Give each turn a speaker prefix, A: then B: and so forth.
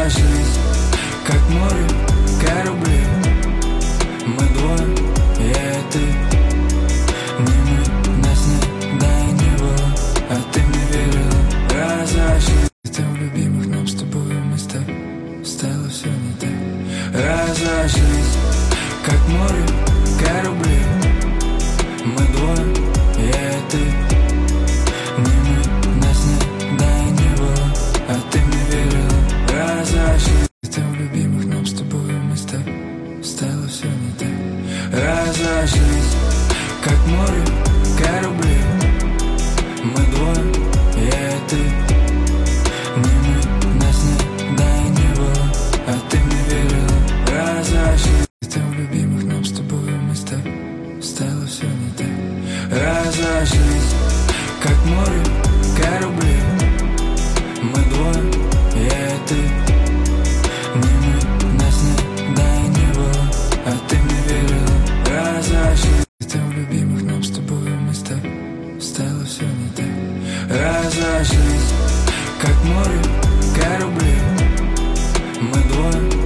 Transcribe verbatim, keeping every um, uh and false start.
A: разошлись, как море корабли. Мы двое, я и ты. Не мы, нас нет, да и не было. А ты мне верила, разошлись. Где-то у любимых нам с тобой места стало все не так. Разошлись, как море корабли. Мы двое, я и ты. Не мы, нас нет, да и не было. А ты мне верила, разошлись. Где-то у любимых нам с тобой места стало все не так. Разошлись, как море корабли. Мы двое, я и ты. Не мы, нас нет, да и не было. А ты мне верила, разошлись. Где-то у любимых нам с тобой места стало все не так. Разошлись, как море корабли. Мы двое, я и ты. Не мы, нас нет, да и не было. А ты мне верила, разошлись. Где-то у любимых нам с тобой места стало все не так. Разошлись, как море корабли. Мы двое,